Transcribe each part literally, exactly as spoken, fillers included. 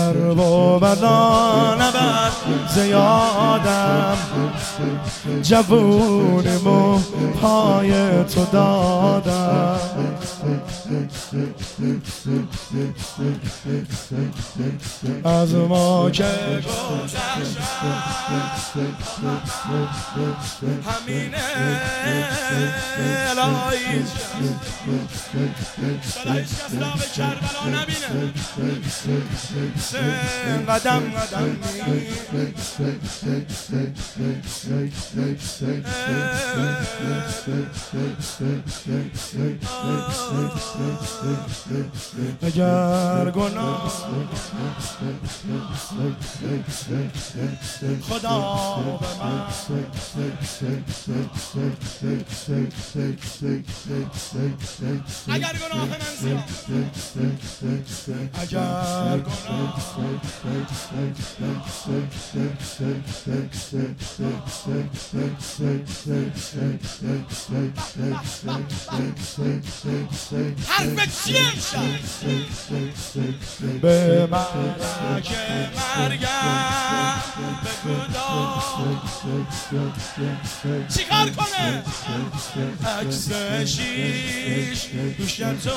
کرب و بلا نبر زیادم جوونیمو پای تو دادم از ما که گذشتم همینه الهی شاید هیچ کس را به کربلا نبینه سن قدم قدم اگر گناه خدا به من اگر گناه من زیاد اگر گناه حرف چیه به مرگ مرگم بگو چی کار کنه عکس شیش دوش تو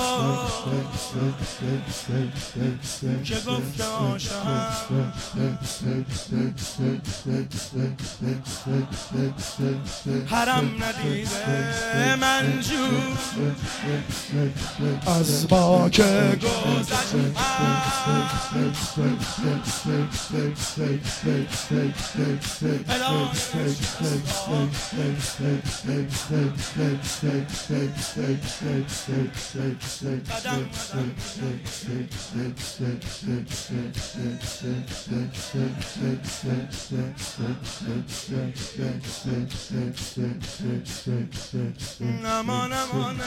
که گفت که عاشقم حرم ندیده منجور از با که گذشتم نما نمانه